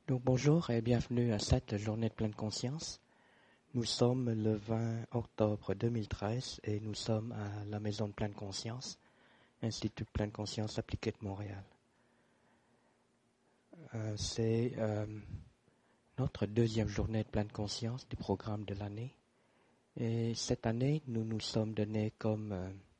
Donc bonjour et bienvenue à cette journée de pleine conscience. Nous sommes le 20 octobre 2013 et nous sommes à la maison de pleine conscience, Institut de pleine conscience appliquée de Montréal. C'est notre deuxième journée de pleine conscience du programme de l'année. Et cette année, nous nous sommes donnés comme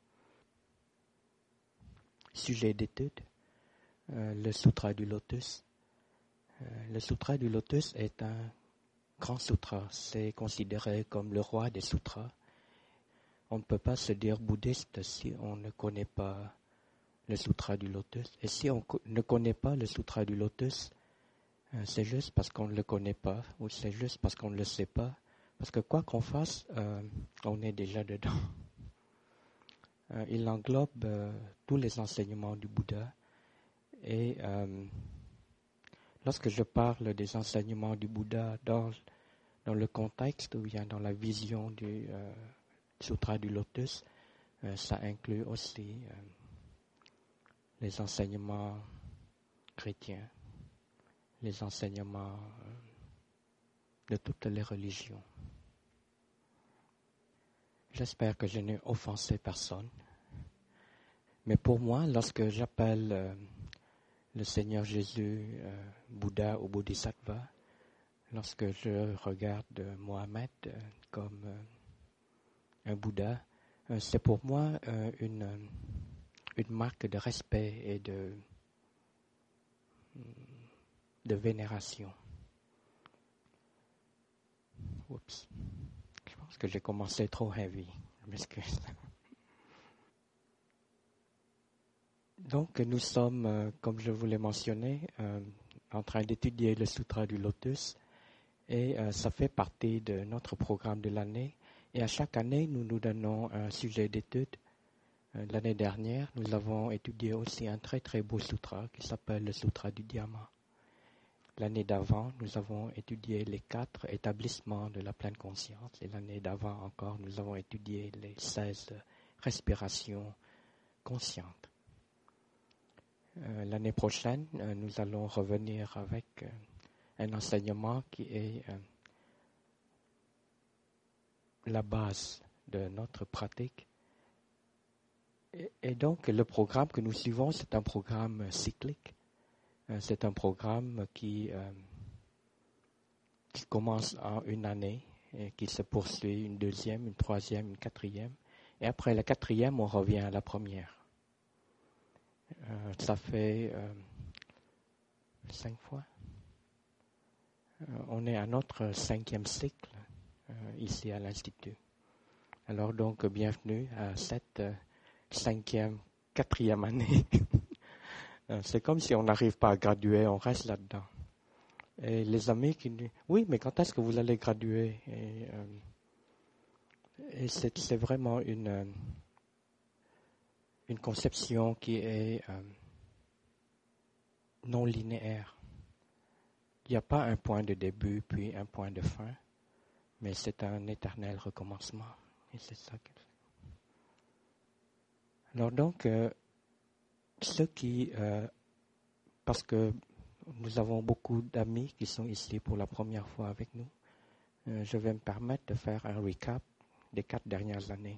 sujet d'étude le Sutra du Lotus. Le Sutra du Lotus est un grand sutra. C'est considéré comme le roi des sutras. On ne peut pas se dire bouddhiste si on ne connaît pas le Sutra du Lotus. Et si on ne connaît pas le Sutra du Lotus, c'est juste parce qu'on ne le connaît pas, ou c'est juste parce qu'on ne le sait pas. Parce que quoi qu'on fasse, on est déjà dedans. Il englobe tous les enseignements du Bouddha. Et lorsque je parle des enseignements du Bouddha dans le contexte ou bien dans la vision du Sutra du Lotus, ça inclut aussi les enseignements chrétiens, les enseignements de toutes les religions. J'espère que je n'ai offensé personne. Mais pour moi, lorsque j'appelle le Seigneur Jésus, Bouddha ou Bodhisattva, lorsque je regarde Mohammed comme un Bouddha, c'est pour moi une marque de respect et de vénération. Oups. Je pense que j'ai commencé trop heavy. Je m'excuse. Donc, nous sommes, comme je vous l'ai mentionné, en train d'étudier le Sutra du Lotus et ça fait partie de notre programme de l'année. Et à chaque année, nous nous donnons un sujet d'étude. L'année dernière, nous avons étudié aussi un très très beau sutra qui s'appelle le Sutra du Diamant. L'année d'avant, nous avons étudié les 4 établissements de la pleine conscience. Et l'année d'avant encore, nous avons étudié les 16 respirations conscientes. L'année prochaine, nous allons revenir avec un enseignement qui est la base de notre pratique. Et donc, le programme que nous suivons, c'est un programme cyclique. C'est un programme qui commence en une année et qui se poursuit une deuxième, une troisième, une quatrième. Et après la quatrième, on revient à la première. Ça fait 5 fois. On est à notre 5e cycle ici à l'Institut. Alors donc, bienvenue à cette 5e, 4e année. C'est comme si on n'arrive pas à graduer, on reste là-dedans. Et les amis qui disent, oui, mais quand est-ce que vous allez graduer? Et c'est vraiment une conception qui est non linéaire. Il n'y a pas un point de début puis un point de fin, mais c'est un éternel recommencement. Et c'est ça que c'est. Alors donc, ceux qui, parce que nous avons beaucoup d'amis qui sont ici pour la première fois avec nous, je vais me permettre de faire un recap des 4 dernières années.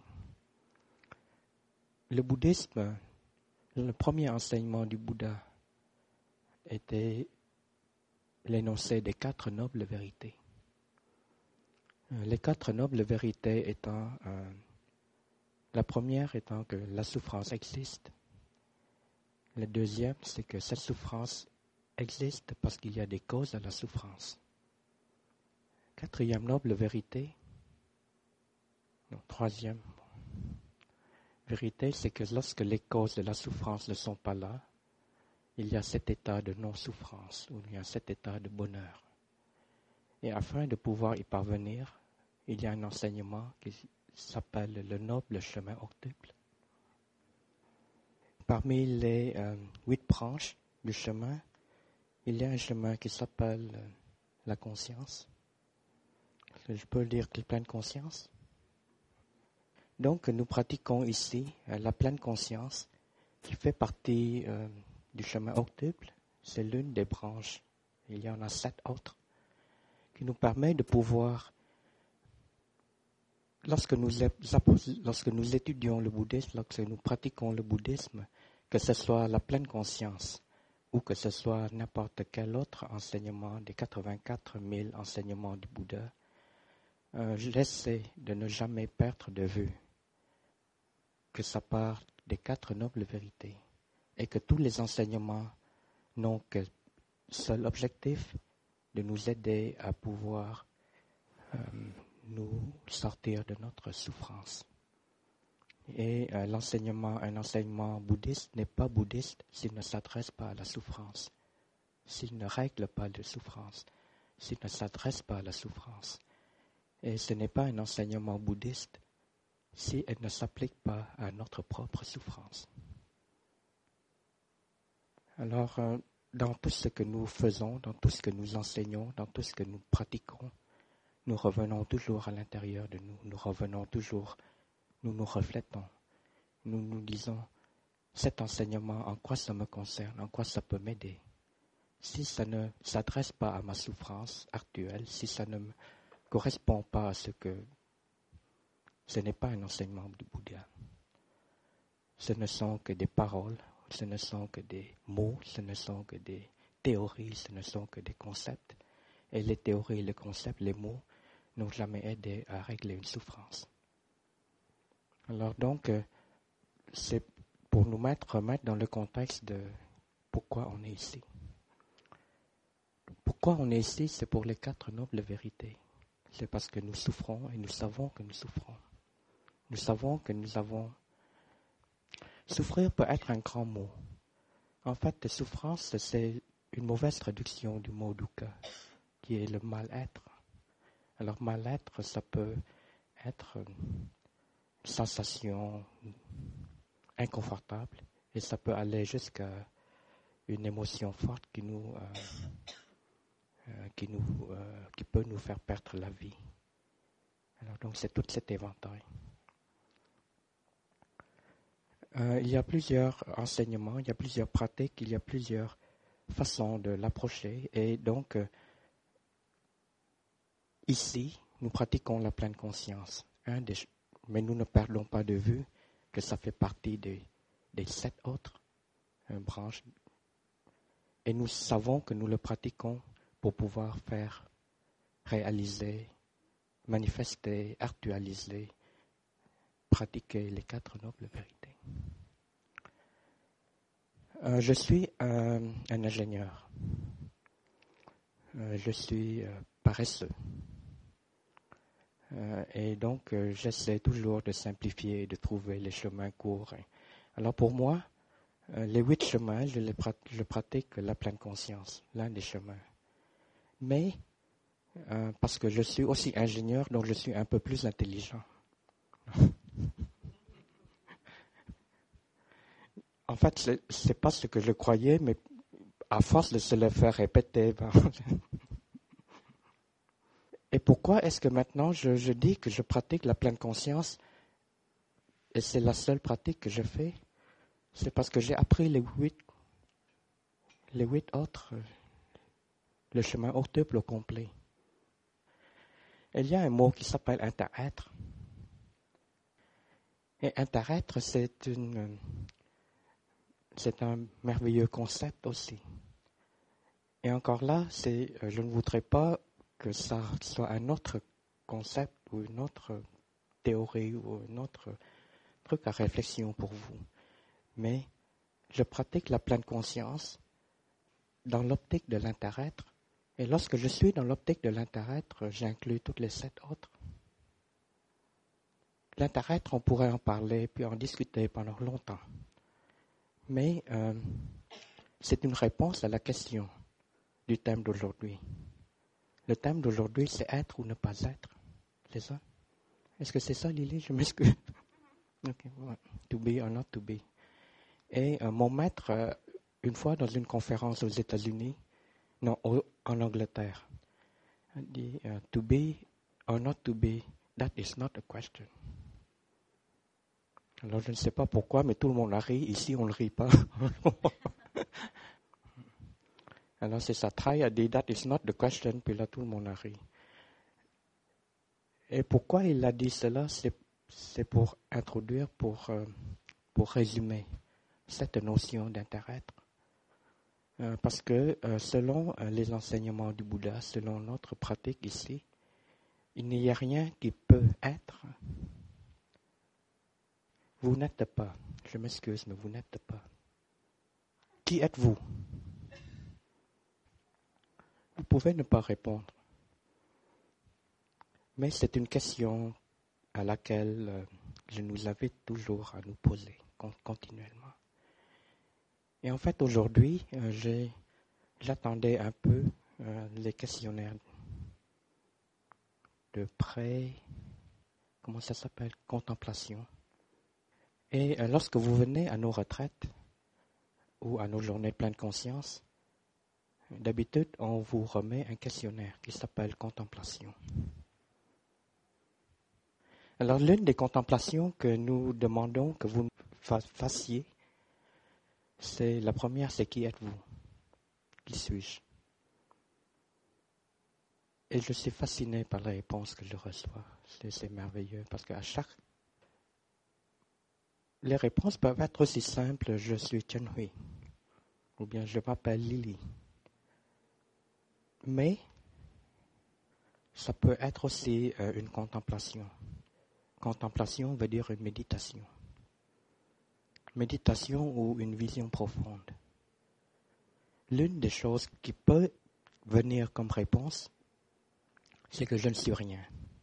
Le bouddhisme, le premier enseignement du Bouddha était l'énoncé des 4 nobles vérités. Les 4 nobles vérités étant, la première étant que la souffrance existe. La deuxième, c'est que cette souffrance existe parce qu'il y a des causes à la souffrance. Quatrième noble vérité, non, troisième vérité, c'est que lorsque les causes de la souffrance ne sont pas là, il y a cet état de non-souffrance, ou il y a cet état de bonheur. Et afin de pouvoir y parvenir, il y a un enseignement qui s'appelle le noble chemin octuple. Parmi les 8 branches du chemin, il y a un chemin qui s'appelle la conscience. Je peux dire pleine conscience. Donc, nous pratiquons ici la pleine conscience qui fait partie du chemin octuple. C'est l'une des branches il y en a 7 autres, qui nous permet de pouvoir, lorsque nous étudions le bouddhisme, lorsque nous pratiquons le bouddhisme, que ce soit la pleine conscience ou que ce soit n'importe quel autre enseignement des 84 000 enseignements du Bouddha, j'essaie de ne jamais perdre de vue que ça part des 4 nobles vérités et que tous les enseignements n'ont que seul objectif de nous aider à pouvoir nous sortir de notre souffrance. Et un enseignement bouddhiste n'est pas bouddhiste s'il ne s'adresse pas à la souffrance, s'il ne règle pas de souffrance, s'il ne s'adresse pas à la souffrance. Et ce n'est pas un enseignement bouddhiste si elle ne s'applique pas à notre propre souffrance. Alors, dans tout ce que nous faisons, dans tout ce que nous enseignons, dans tout ce que nous pratiquons, nous revenons toujours à l'intérieur de nous, nous revenons toujours, nous nous reflétons, nous nous disons, cet enseignement, en quoi ça me concerne, en quoi ça peut m'aider. Si ça ne s'adresse pas à ma souffrance actuelle, si ça ne me correspond pas à ce n'est pas un enseignement du Bouddha. Ce ne sont que des paroles, ce ne sont que des mots, ce ne sont que des théories, ce ne sont que des concepts. Et les théories, les concepts, les mots n'ont jamais aidé à régler une souffrance. Alors donc, c'est pour nous remettre dans le contexte de pourquoi on est ici. Pourquoi on est ici, c'est pour les 4 nobles vérités. C'est parce que nous souffrons et nous savons que nous souffrons. Nous savons que nous avons... Souffrir peut être un grand mot. En fait, souffrance, c'est une mauvaise traduction du mot dukkha, qui est le mal-être. Alors, mal-être, ça peut être une sensation inconfortable et ça peut aller jusqu'à une émotion forte qui peut nous faire perdre la vie. Alors, donc, c'est tout cet éventail. Il y a plusieurs enseignements, il y a plusieurs pratiques, il y a plusieurs façons de l'approcher. Et donc, ici, nous pratiquons la pleine conscience. Mais nous ne perdons pas de vue que ça fait partie des 7 autres branches. Et nous savons que nous le pratiquons pour pouvoir faire réaliser, manifester, actualiser, pratiquer les 4 nobles vérités. Je suis un ingénieur. Je suis paresseux. Et donc, j'essaie toujours de simplifier et de trouver les chemins courts. Alors pour moi, les 8 chemins, je pratique la pleine conscience, l'un des chemins. Mais, parce que je suis aussi ingénieur, donc je suis un peu plus intelligent. En fait, c'est pas ce que je croyais, mais à force de se le faire répéter. Et pourquoi est-ce que maintenant je dis que je pratique la pleine conscience et c'est la seule pratique que je fais? C'est parce que j'ai appris les 8 autres, le chemin octuple au complet. Il y a un mot qui s'appelle interêtre. Et interêtre, c'est un merveilleux concept aussi. Et encore là, je ne voudrais pas que ça soit un autre concept ou une autre théorie ou un autre truc à réflexion pour vous. Mais je pratique la pleine conscience dans l'optique de l'interêtre. Et lorsque je suis dans l'optique de l'interêtre, j'inclus toutes les 7 autres. L'interêtre, on pourrait en parler puis en discuter pendant longtemps. Mais c'est une réponse à la question du thème d'aujourd'hui. Le thème d'aujourd'hui, c'est être ou ne pas être. C'est ça? Est-ce que c'est ça, Lily? Je m'excuse. Okay. To be or not to be. Et mon maître, une fois dans une conférence aux États-Unis, non, en Angleterre, a dit to be or not to be, that is not a question. Alors je ne sais pas pourquoi, mais tout le monde a ri. Ici, on ne rit pas. Alors c'est ça, Thai a dit that is not the question, puis là tout le monde a ri. Et pourquoi il a dit cela? C'est pour introduire, pour résumer cette notion d'inter-être. Parce que selon les enseignements du Bouddha, selon notre pratique ici, il n'y a rien qui peut être. Vous n'êtes pas. Je m'excuse, mais vous n'êtes pas. Qui êtes-vous? Vous pouvez ne pas répondre. Mais c'est une question à laquelle je nous invite toujours à nous poser continuellement. Et en fait, aujourd'hui, j'attendais un peu les questionnaires de comment ça s'appelle, contemplation. Et lorsque vous venez à nos retraites ou à nos journées pleines de conscience, d'habitude, on vous remet un questionnaire qui s'appelle contemplation. Alors, l'une des contemplations que nous demandons que vous fassiez, c'est la première, c'est qui êtes-vous? Qui suis-je? Et je suis fasciné par les réponses que je reçois. C'est merveilleux parce qu'à chaque... Les réponses peuvent être aussi simples, je suis Chen Hui, ou bien je m'appelle Lily. Mais ça peut être aussi une contemplation. Contemplation veut dire une méditation. Méditation ou une vision profonde. L'une des choses qui peut venir comme réponse, c'est que je ne suis rien.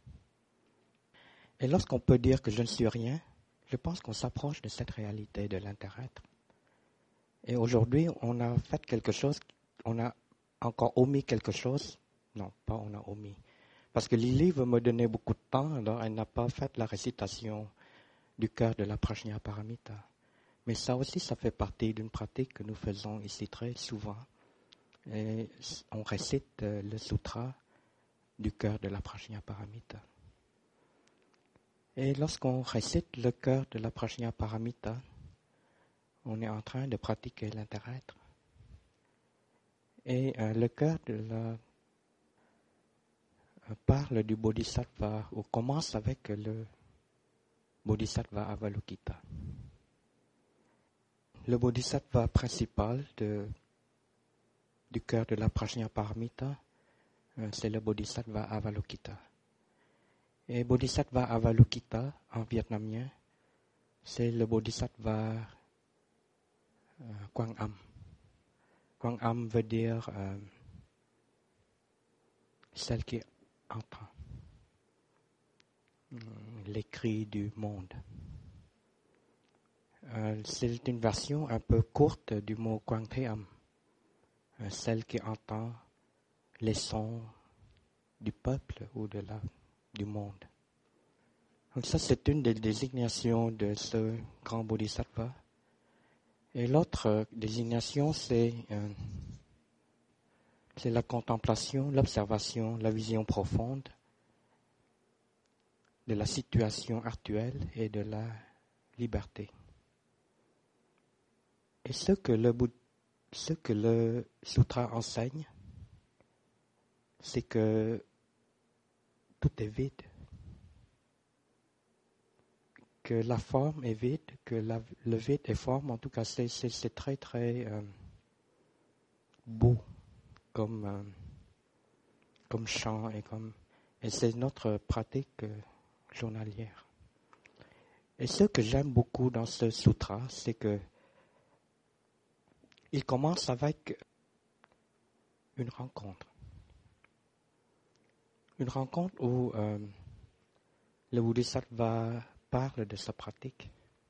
Et lorsqu'on peut dire que je ne suis rien, je pense qu'on s'approche de cette réalité de l'inter-être. Et aujourd'hui, on a fait quelque chose, on a encore omis quelque chose. Non, pas on a omis. Parce que Lily veut me donner beaucoup de temps, alors elle n'a pas fait la récitation du cœur de la Prajnaparamita. Mais ça aussi, ça fait partie d'une pratique que nous faisons ici très souvent. Et on récite le sutra du cœur de la Prajnaparamita. Et lorsqu'on récite le cœur de la Prajnaparamita, on est en train de pratiquer l'inter-être. Et le cœur parle du Bodhisattva, ou commence avec le Bodhisattva Avalokita. Le Bodhisattva principal du cœur de la Prajnaparamita, c'est le Bodhisattva Avalokita. Et Bodhisattva Avalokita, en vietnamien, c'est le Bodhisattva Quang Am. Quang Am veut dire celle qui entend les cris du monde. C'est une version un peu courte du mot Quang Te Am, celle qui entend les sons du peuple ou du monde. Donc ça, c'est une des désignations de ce grand Bodhisattva. Et l'autre désignation, c'est la contemplation, l'observation, la vision profonde de la situation actuelle et de la liberté. Et ce que le sutra enseigne, c'est que tout est vide, que la forme est vide, que le vide est forme. En tout cas, c'est très très beau comme chant et c'est notre pratique journalière. Et ce que j'aime beaucoup dans ce sutra, c'est que il commence avec une rencontre. Une rencontre où le Bodhisattva parle de sa pratique.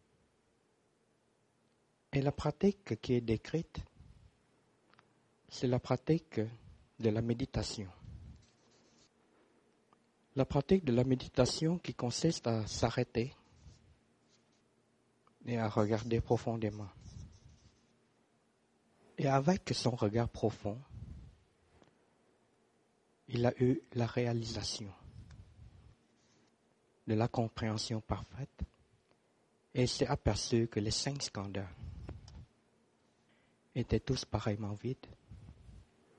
Et la pratique qui est décrite, c'est la pratique de la méditation. La pratique de la méditation qui consiste à s'arrêter et à regarder profondément. Et avec son regard profond, il a eu la réalisation de la compréhension parfaite et s'est aperçu que les 5 skandhas étaient tous pareillement vides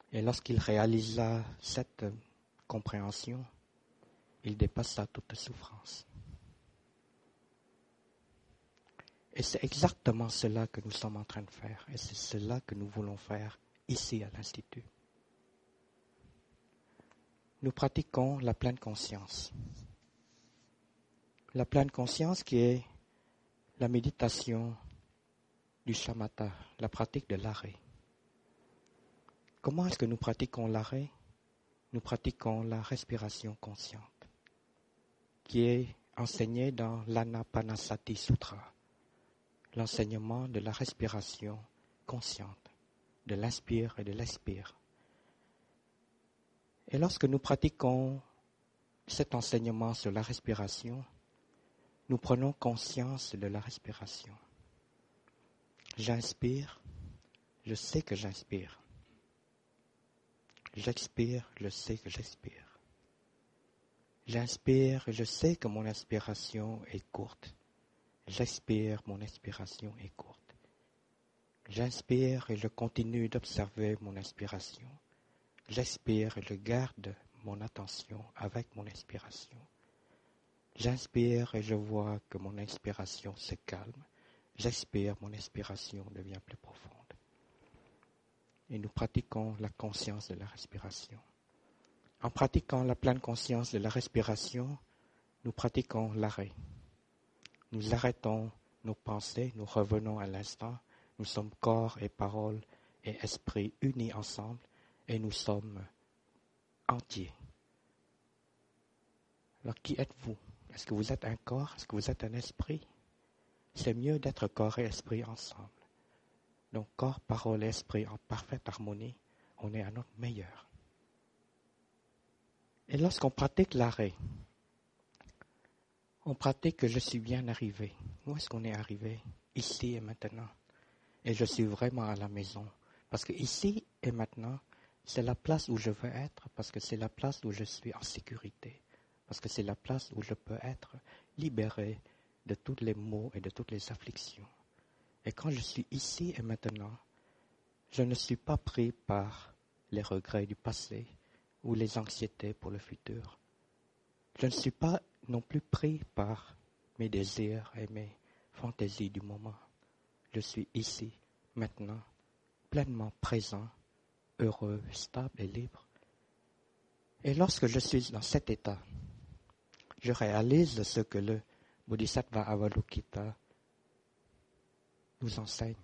Et lorsqu'il réalisa cette compréhension, il dépassa toute souffrance. Et c'est exactement cela que nous sommes en train de faire. Et c'est cela que nous voulons faire ici à l'Institut. Nous pratiquons la pleine conscience. La pleine conscience qui est la méditation du shamatha, la pratique de l'arrêt. Comment est-ce que nous pratiquons l'arrêt? Nous pratiquons la respiration consciente, qui est enseignée dans l'Anapanasati Sutra, l'enseignement de la respiration consciente, de l'inspire et de l'expire. Et lorsque nous pratiquons cet enseignement sur la respiration, nous prenons conscience de la respiration. J'inspire, je sais que j'inspire. J'expire, je sais que j'expire. J'inspire, je sais que mon inspiration est courte. J'expire, mon expiration est courte. J'inspire et je continue d'observer mon inspiration. J'expire et je garde mon attention avec mon expiration. J'inspire et je vois que mon expiration se calme. J'expire, mon expiration devient plus profonde. Et nous pratiquons la conscience de la respiration. En pratiquant la pleine conscience de la respiration, nous pratiquons l'arrêt. Nous arrêtons nos pensées, nous revenons à l'instant. Nous sommes corps et parole et esprit unis ensemble et nous sommes entiers. Alors qui êtes-vous? Est-ce que vous êtes un corps? Est-ce que vous êtes un esprit? C'est mieux d'être corps et esprit ensemble. Donc corps, parole et esprit en parfaite harmonie, on est à notre meilleur. Et lorsqu'on pratique l'arrêt, on pratique que je suis bien arrivé. Où est-ce qu'on est arrivé? Ici et maintenant. Et je suis vraiment à la maison. Parce que ici et maintenant, c'est la place où je veux être, parce que c'est la place où je suis en sécurité. Parce que c'est la place où je peux être libéré de tous les maux et de toutes les afflictions. Et quand je suis ici et maintenant, je ne suis pas pris par les regrets du passé ou les anxiétés pour le futur. Je ne suis pas non plus pris par mes désirs et mes fantaisies du moment. Je suis ici, maintenant, pleinement présent, heureux, stable et libre. Et lorsque je suis dans cet état, je réalise ce que le Bodhisattva Avalokita nous enseigne.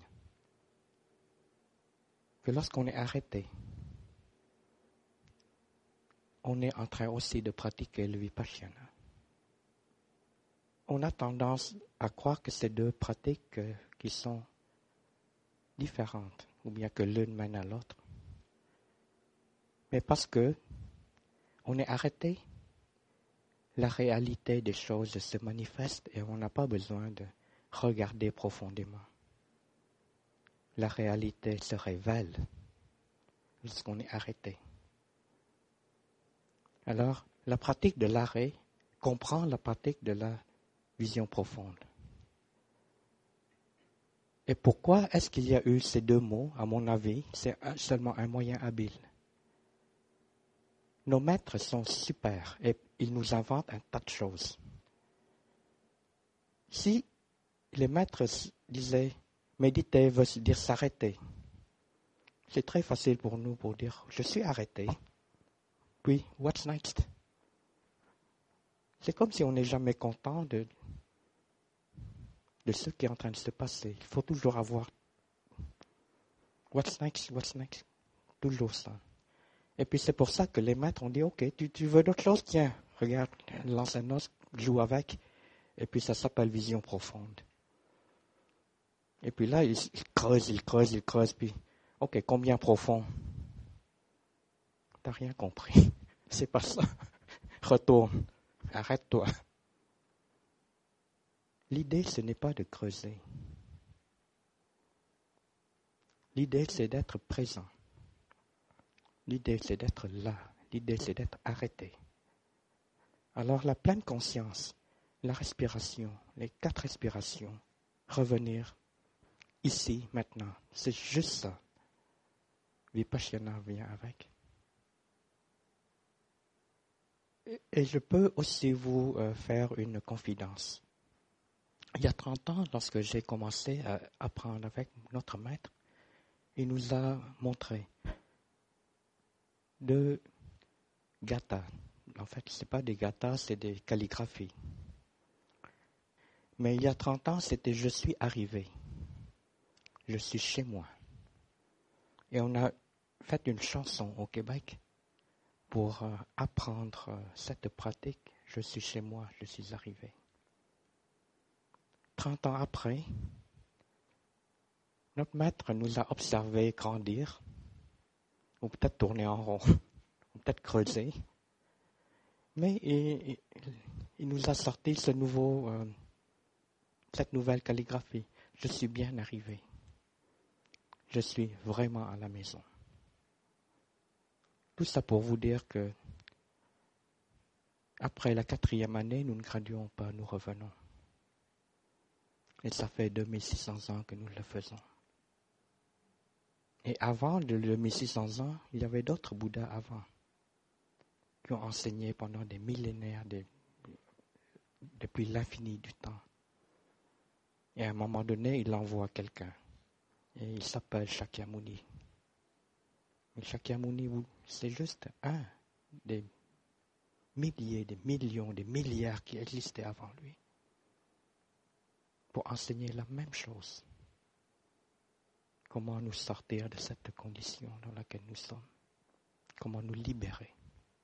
Que lorsqu'on est arrêté, on est en train aussi de pratiquer le Vipassana. On a tendance à croire que c'est deux pratiques qui sont différentes, ou bien que l'une mène à l'autre. Mais parce que on est arrêté, la réalité des choses se manifeste et on n'a pas besoin de regarder profondément. La réalité se révèle lorsqu'on est arrêté. Alors, la pratique de l'arrêt comprend la pratique de la vision profonde. Et pourquoi est-ce qu'il y a eu ces deux mots? À mon avis, c'est seulement un moyen habile. Nos maîtres sont super et ils nous inventent un tas de choses. Si les maîtres disaient méditer veut dire s'arrêter, c'est très facile pour nous pour dire je suis arrêté. Puis, what's next? C'est comme si on n'est jamais content de ce qui est en train de se passer. Il faut toujours avoir what's next? Toujours ça. Et puis c'est pour ça que les maîtres ont dit, ok, tu veux d'autres choses? Tiens, regarde, lance un os, joue avec. Et puis ça s'appelle vision profonde. Et puis là, il creuse, puis, ok, combien profond? T'as rien compris. C'est pas ça. Retourne. Arrête-toi. L'idée, ce n'est pas de creuser. L'idée, c'est d'être présent. L'idée, c'est d'être là. L'idée, c'est d'être arrêté. Alors, la pleine conscience, la respiration, les 4 respirations, revenir ici, maintenant, c'est juste ça. Vipassana vient avec. Et je peux aussi vous faire une confidence. Il y a 30 ans, lorsque j'ai commencé à apprendre avec notre maître, il nous a montré 2 gathas. En fait, ce n'est pas des gathas, c'est des calligraphies. Mais il y a 30 ans, c'était « Je suis arrivé ». Je suis chez moi. Et on a fait une chanson au Québec pour apprendre cette pratique. Je suis chez moi, je suis arrivé. 30 ans après, notre maître nous a observés grandir, ou peut-être tourner en rond, ou peut-être creuser. Mais il nous a sorti cette nouvelle calligraphie. Je suis bien arrivé. Je suis vraiment à la maison. Tout ça pour vous dire que après la 4e année, nous ne graduons pas, nous revenons. Et ça fait 2600 ans que nous le faisons. Et avant de 2600 ans, il y avait d'autres Bouddhas avant, qui ont enseigné pendant des millénaires, depuis l'infini du temps. Et à un moment donné, il envoie quelqu'un. Et il s'appelle Shakyamuni. Mais Shakyamuni, c'est juste un des milliers, des millions, des milliards qui existaient avant lui, pour enseigner la même chose. Comment nous sortir de cette condition dans laquelle nous sommes. Comment nous libérer.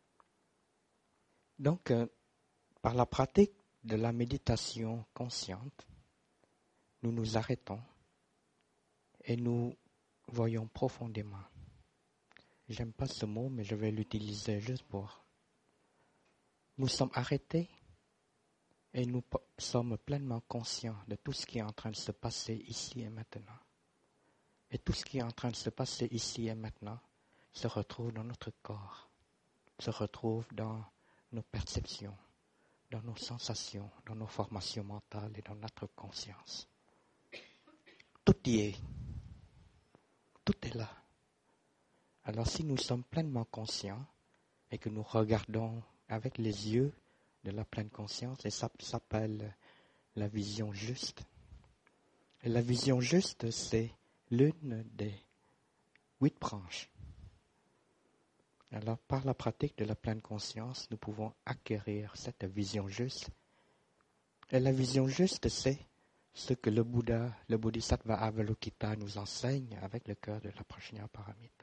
Donc, par la pratique de la méditation consciente, nous nous arrêtons et nous voyons profondément. J'aime pas ce mot, mais je vais l'utiliser juste pour. Nous sommes arrêtés et nous sommes pleinement conscients de tout ce qui est en train de se passer ici et maintenant. Et tout ce qui est en train de se passer ici et maintenant se retrouve dans notre corps, se retrouve dans nos perceptions, dans nos sensations, dans nos formations mentales et dans notre conscience. Tout y est. Tout est là. Alors si nous sommes pleinement conscients et que nous regardons avec les yeux de la pleine conscience, et ça s'appelle la vision juste. Et la vision juste, c'est l'une des 8 branches. Alors, par la pratique de la pleine conscience, nous pouvons acquérir cette vision juste. Et la vision juste, c'est ce que le Bouddha, le Bodhisattva Avalokita nous enseigne avec le cœur de la Prajnaparamita.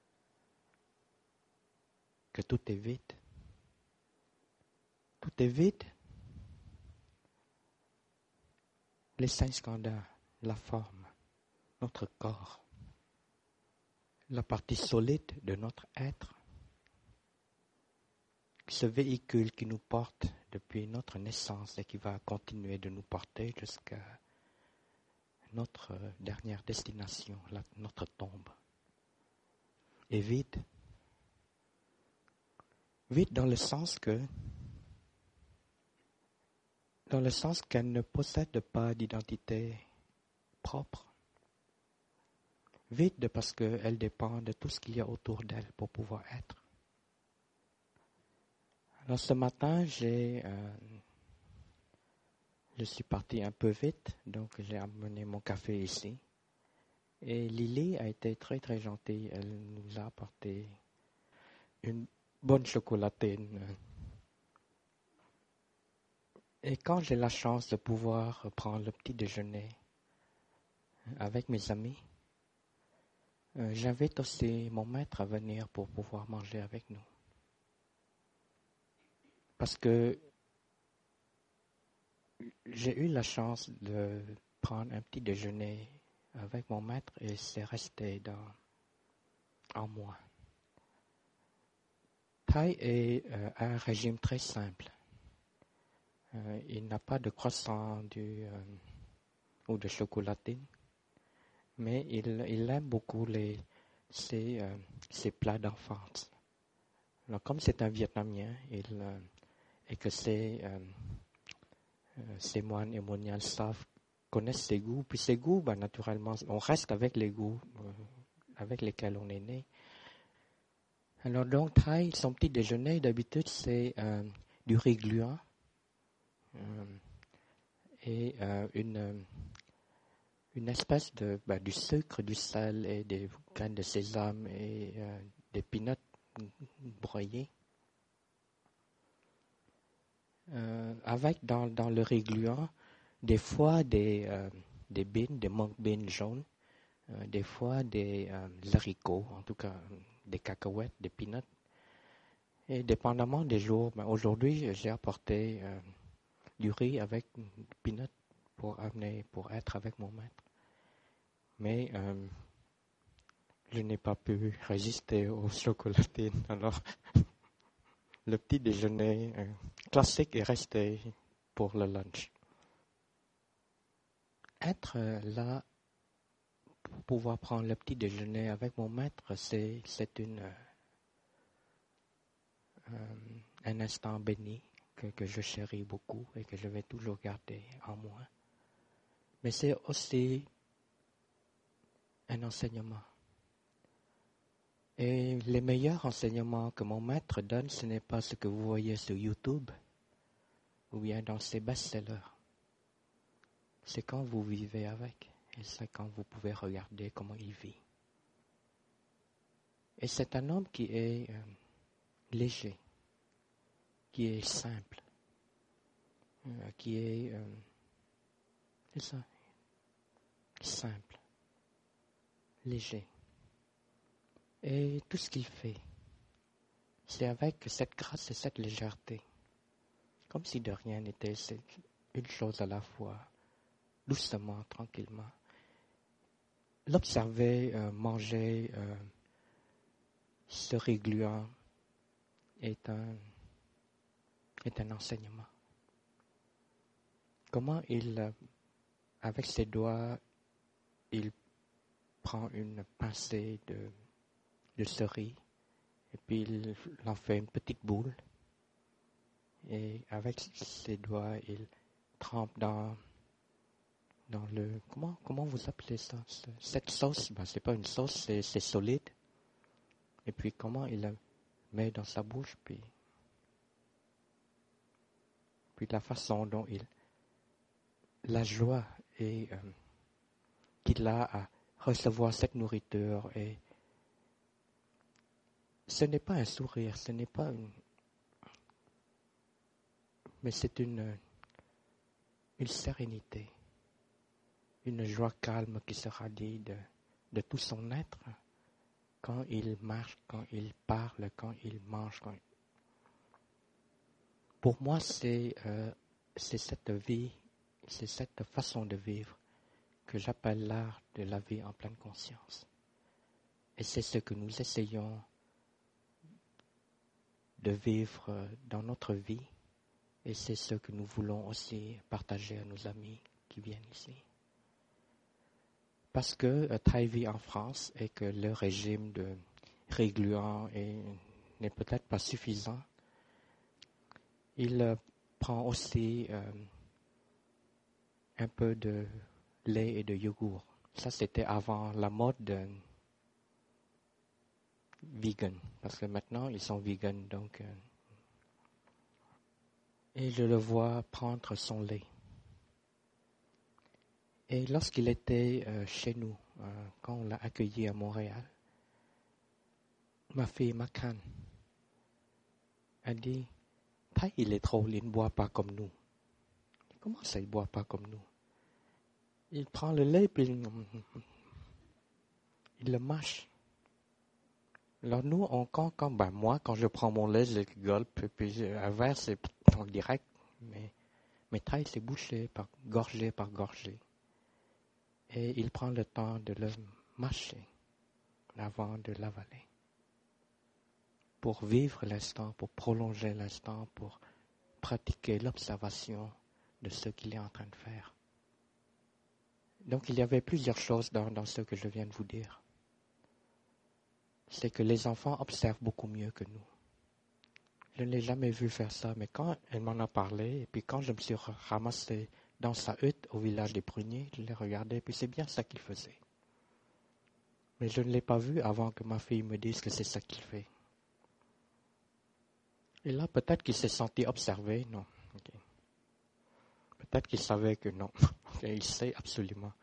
Que tout est vide. Tout est vide. Les 5 skandhas, la forme, notre corps, la partie solide de notre être, ce véhicule qui nous porte depuis notre naissance et qui va continuer de nous porter jusqu'à notre dernière destination, notre tombe, est vide. Vide dans le sens qu'elle ne possède pas d'identité propre. Vide parce qu'elle dépend de tout ce qu'il y a autour d'elle pour pouvoir être. Alors ce matin, je suis parti un peu vite, donc j'ai amené mon café ici. Et Lily a été très très gentille. Elle nous a apporté une bonne chocolatine. Et quand j'ai la chance de pouvoir prendre le petit déjeuner avec mes amis, j'invite aussi mon maître à venir pour pouvoir manger avec nous. Parce que j'ai eu la chance de prendre un petit déjeuner avec mon maître et c'est resté en moi. Thai est un régime très simple. Il n'a pas de croissant ou de chocolatine, mais il aime beaucoup ses plats d'enfance. Alors, comme c'est un Vietnamien et que ses moines et moniales connaissent ses goûts, puis ses goûts, naturellement, on reste avec les goûts avec lesquels on est né. Alors donc, Thaï, son petit déjeuner, d'habitude, c'est du riz gluant et une espèce de du sucre, du sel et des graines de sésame et des peanuts broyés. Avec dans le riz gluant, des fois des beans, des mung beans jaunes, des fois des haricots, en tout cas des cacahuètes, des peanuts. Et dépendamment des jours, aujourd'hui j'ai apporté du riz avec peanuts pour être avec mon maître. Mais je n'ai pas pu résister aux chocolatines. Alors le petit déjeuner classique est resté pour le lunch. Être là pour pouvoir prendre le petit déjeuner avec mon maître, c'est un instant béni que je chéris beaucoup et que je vais toujours garder en moi. Mais c'est aussi un enseignement. Et les meilleurs enseignements que mon maître donne, ce n'est pas ce que vous voyez sur YouTube ou bien dans ses best-sellers. C'est quand vous vivez avec et c'est quand vous pouvez regarder comment il vit. Et c'est un homme qui est léger, qui est simple, qui est c'est ça, simple, léger. Et tout ce qu'il fait, c'est avec cette grâce et cette légèreté, comme si de rien n'était, c'est une chose à la fois, doucement, tranquillement. L'observer, manger, se régluant est un enseignement. Comment il, avec ses doigts, il prend une pincée de ce riz et puis il en fait une petite boule et avec ses doigts, il trempe dans le... Comment vous appelez ça? Cette sauce, c'est pas une sauce, c'est solide. Et puis comment il la met dans sa bouche, puis la façon dont la joie et qu'il a à recevoir cette nourriture. Et ce n'est pas un sourire, ce n'est pas mais c'est une sérénité, une joie calme qui se radie de tout son être quand il marche, quand il parle, quand il mange. Pour moi, c'est cette vie, c'est cette façon de vivre que j'appelle l'art de la vie en pleine conscience. Et c'est ce que nous essayons de vivre dans notre vie. Et c'est ce que nous voulons aussi partager à nos amis qui viennent ici. Parce que Thaï vit en France et que le régime de riz gluant n'est peut-être pas suffisant, il prend aussi un peu de lait et de yogourt. Ça, c'était avant la mode vegan, parce que maintenant, ils sont vegan, donc... et je le vois prendre son lait. Et lorsqu'il était chez nous, quand on l'a accueilli à Montréal, ma fille Makan a dit, Thaï, il est drôle, il ne boit pas comme nous. Comment ça, il ne boit pas comme nous? Il prend le lait, puis il le mâche. Alors nous, moi, quand je prends mon lait, je le gulpe, puis un verre, c'est en direct, mais Thaï, c'est bouché, gorgée par gorgée. Et il prend le temps de le mâcher avant de l'avaler. Pour vivre l'instant, pour prolonger l'instant, pour pratiquer l'observation de ce qu'il est en train de faire. Donc il y avait plusieurs choses dans ce que je viens de vous dire. C'est que les enfants observent beaucoup mieux que nous. Je ne l'ai jamais vu faire ça, mais quand elle m'en a parlé, et puis quand je me suis ramassé dans sa hutte au village des Pruniers, je l'ai regardé, et puis c'est bien ça qu'il faisait. Mais je ne l'ai pas vu avant que ma fille me dise que c'est ça qu'il fait. Et là, peut-être qu'il s'est senti observé, non. Okay. Peut-être qu'il savait que non. Il sait absolument.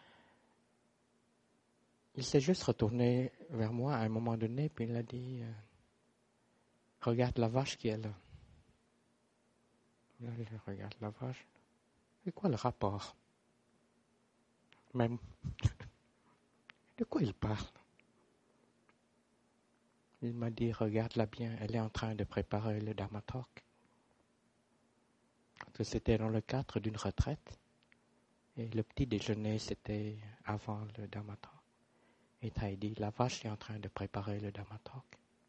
Il s'est juste retourné vers moi à un moment donné, puis il a dit, regarde la vache qui est là. Là, je regarde la vache. C'est quoi le rapport? Même, de quoi il parle? Il m'a dit, regarde-la bien, elle est en train de préparer le Dharma-talk. Parce que c'était dans le cadre d'une retraite. Et le petit déjeuner, c'était avant le Dharma-talk. Et Thay dit, la vache est en train de préparer le Dharma-talk.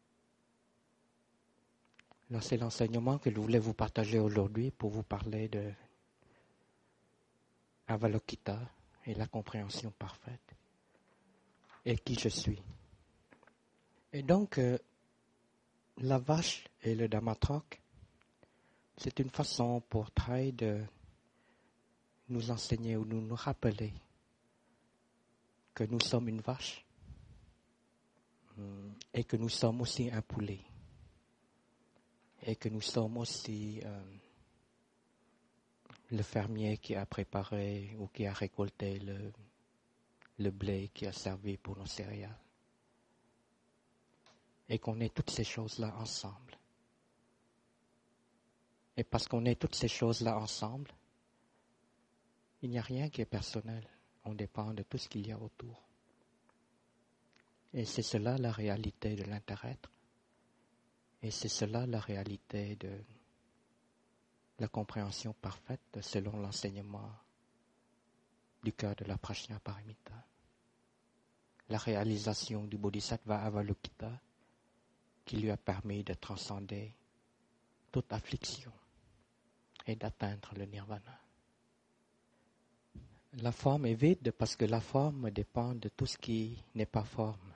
Là, c'est l'enseignement que je voulais vous partager aujourd'hui pour vous parler de Avalokita et la compréhension parfaite. Et qui je suis. Et donc, la vache et le Dhamma-talk, c'est une façon pour Thay de nous enseigner ou nous rappeler que nous sommes une vache et que nous sommes aussi un poulet et que nous sommes aussi le fermier qui a préparé ou qui a récolté le blé qui a servi pour nos céréales et qu'on est toutes ces choses-là ensemble. Et parce qu'on est toutes ces choses-là ensemble, il n'y a rien qui est personnel. On dépend de tout ce qu'il y a autour. Et c'est cela la réalité de l'inter-être. Et c'est cela la réalité de la compréhension parfaite selon l'enseignement du cœur de la Prajnaparamita. La réalisation du Bodhisattva Avalokita qui lui a permis de transcender toute affliction et d'atteindre le nirvana. La forme est vide parce que la forme dépend de tout ce qui n'est pas forme.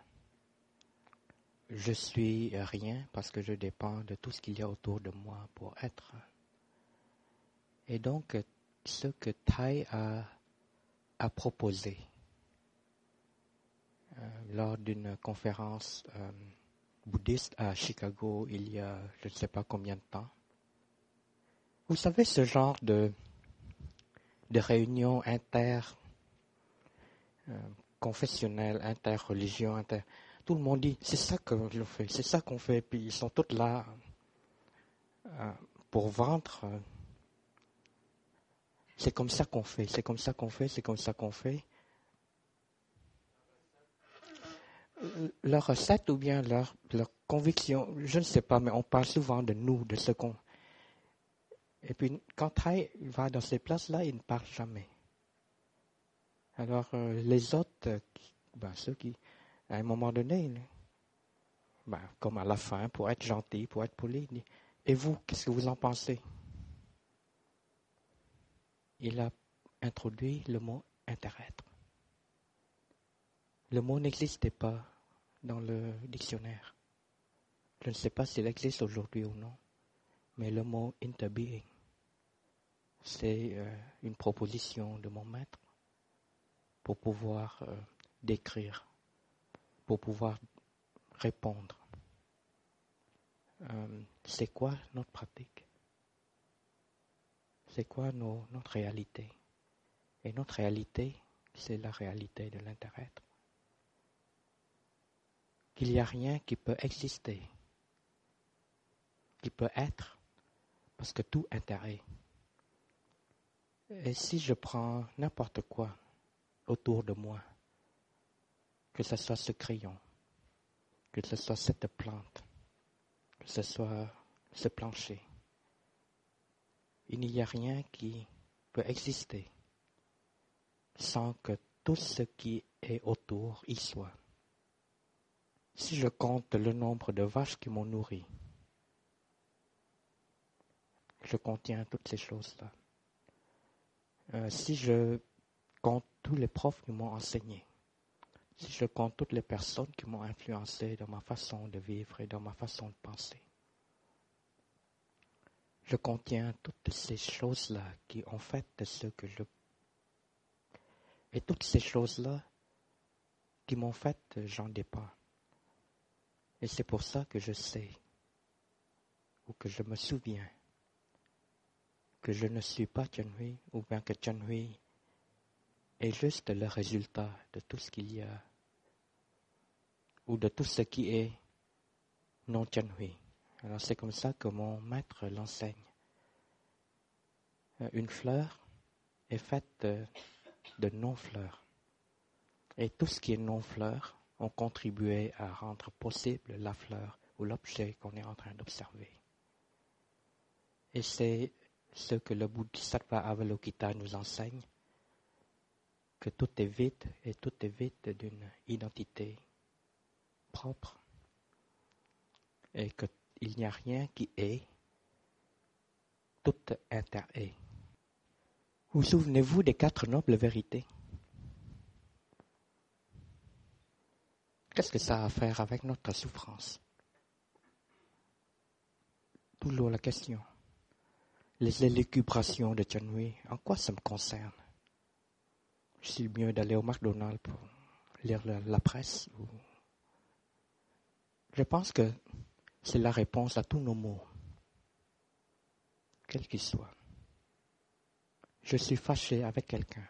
Je suis rien parce que je dépends de tout ce qu'il y a autour de moi pour être. Et donc, ce que Thay a proposé lors d'une conférence bouddhiste à Chicago il y a je ne sais pas combien de temps. Vous savez ce genre de réunions confessionnelles, interreligions, tout le monde dit c'est ça que je fais, c'est ça qu'on fait, puis ils sont tous là pour vendre. C'est comme ça qu'on fait, c'est comme ça qu'on fait, c'est comme ça qu'on fait. Leur recette ou bien leur conviction, je ne sais pas, mais on parle souvent de nous, de ce qu'on... Et puis, quand Thay va dans ces places-là, il ne parle jamais. Alors, les autres, ceux qui, à un moment donné, comme à la fin, pour être gentil, pour être poli, il dit, et vous, qu'est-ce que vous en pensez? Il a introduit le mot inter-être. Le mot n'existait pas dans le dictionnaire. Je ne sais pas s'il existe aujourd'hui ou non, mais le mot interbeing, c'est une proposition de mon maître pour pouvoir décrire, pour pouvoir répondre. C'est quoi notre pratique? C'est quoi notre réalité? Et notre réalité, c'est la réalité de l'inter-être. Qu'il n'y a rien qui peut exister, qui peut être, parce que tout inter-est. Et si je prends n'importe quoi autour de moi, que ce soit ce crayon, que ce soit cette plante, que ce soit ce plancher, il n'y a rien qui peut exister sans que tout ce qui est autour y soit. Si je compte le nombre de vaches qui m'ont nourri, je contiens toutes ces choses-là. Si je compte tous les profs qui m'ont enseigné, si je compte toutes les personnes qui m'ont influencé dans ma façon de vivre et dans ma façon de penser, je contiens toutes ces choses-là qui ont fait de ce que je... Et toutes ces choses-là qui m'ont fait, j'en dépends. Et c'est pour ça que je sais, ou que je me souviens, que je ne suis pas Chun-Hui, ou bien que Chun-Hui est juste le résultat de tout ce qu'il y a, ou de tout ce qui est non Chun-Hui. Alors c'est comme ça que mon maître l'enseigne. Une fleur est faite de non-fleurs. Et tout ce qui est non-fleur ont contribué à rendre possible la fleur ou l'objet qu'on est en train d'observer. Et c'est ce que le Bodhisattva Avalokita nous enseigne, que tout est vide et tout est vide d'une identité propre et qu'il n'y a rien qui est, tout inter-est. Vous souvenez-vous des 4 nobles vérités? Qu'est-ce que ça a à faire avec notre souffrance? Toujours la question. Les élucubrations de Chun-Hui, en quoi ça me concerne? Je suis mieux d'aller au McDonald's pour lire la presse. Je pense que c'est la réponse à tous nos mots, quels qu'ils soient. Je suis fâché avec quelqu'un.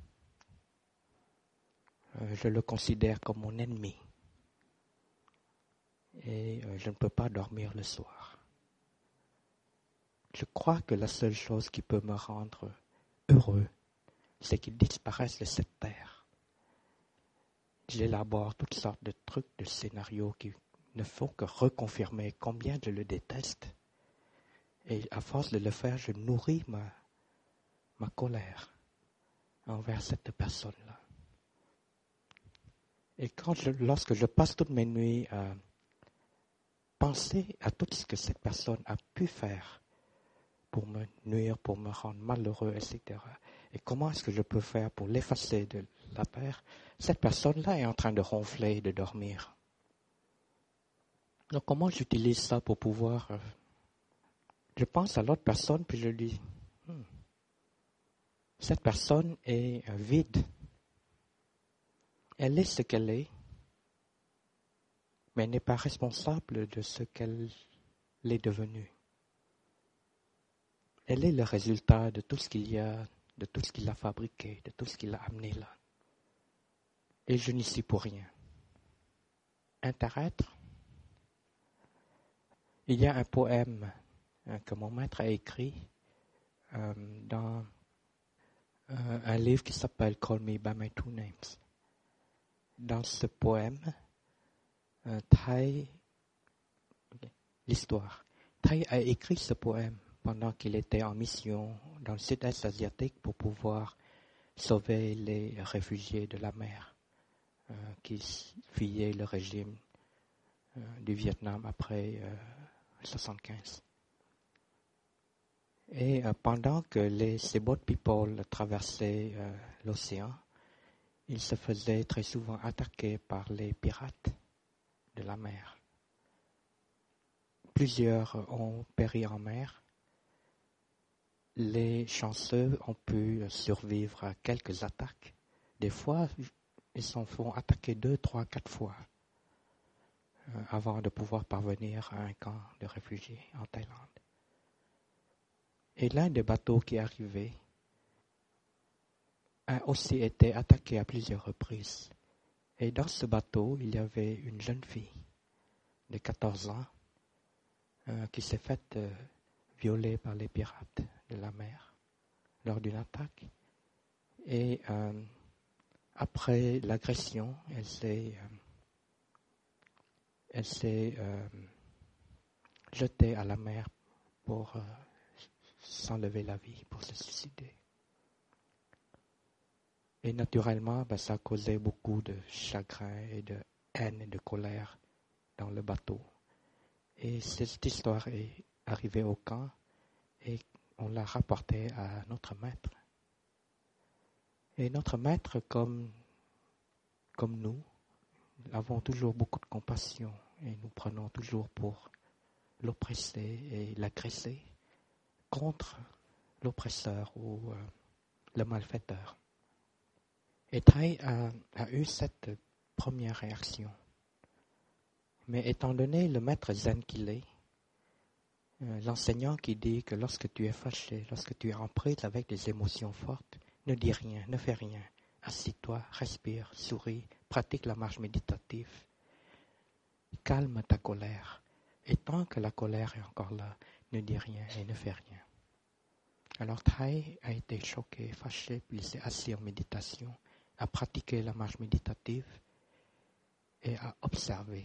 Je le considère comme mon ennemi. Et je ne peux pas dormir le soir. Je crois que la seule chose qui peut me rendre heureux, c'est qu'il disparaisse de cette terre. J'élabore toutes sortes de trucs, de scénarios qui ne font que reconfirmer combien je le déteste. Et à force de le faire, je nourris ma colère envers cette personne-là. Et lorsque je passe toutes mes nuits à penser à tout ce que cette personne a pu faire pour me nuire, pour me rendre malheureux, etc. Et comment est-ce que je peux faire pour l'effacer de la terre? Cette personne-là est en train de ronfler et de dormir. Donc comment j'utilise ça pour pouvoir... je pense à l'autre personne, puis je dis, cette personne est vide. Elle est ce qu'elle est, mais elle n'est pas responsable de ce qu'elle est devenue. Elle est le résultat de tout ce qu'il y a, de tout ce qu'il a fabriqué, de tout ce qu'il a amené là. Et je n'y suis pour rien. Interêtre. Il y a un poème que mon maître a écrit dans un livre qui s'appelle Call Me By My Two Names. Dans ce poème, l'histoire. Thay a écrit ce poème pendant qu'il était en mission dans le sud-est asiatique pour pouvoir sauver les réfugiés de la mer qui fuyaient le régime du Vietnam après 1975. Et pendant que ces boat people traversaient l'océan, ils se faisaient très souvent attaquer par les pirates de la mer. Plusieurs ont péri en mer. Les chanceux ont pu survivre à quelques attaques. Des fois, ils s'en font attaquer 2, 3, 4 fois avant de pouvoir parvenir à un camp de réfugiés en Thaïlande. Et l'un des bateaux qui arrivait a aussi été attaqué à plusieurs reprises. Et dans ce bateau, il y avait une jeune fille de 14 ans qui s'est faite violer par les pirates de la mer lors d'une attaque. Et après l'agression, elle s'est jetée à la mer pour s'enlever la vie, pour se suicider. Et naturellement, ça a causé beaucoup de chagrin et de haine et de colère dans le bateau. Et cette histoire est arrivée au camp et on l'a rapportée à notre maître. Et notre maître, comme nous, avons toujours beaucoup de compassion et nous prenons toujours pour l'oppressé et l'agresser contre l'oppresseur ou le malfaiteur. Et Thay a eu cette première réaction. Mais étant donné le maître zen qu'il est, l'enseignant qui dit que lorsque tu es fâché, lorsque tu es en prise avec des émotions fortes, ne dis rien, ne fais rien. Assis-toi, respire, souris, pratique la marche méditative. Calme ta colère. Et tant que la colère est encore là, ne dis rien et ne fais rien. Alors Thai a été choqué, fâché, puis il s'est assis en méditation, a pratiqué la marche méditative et a observé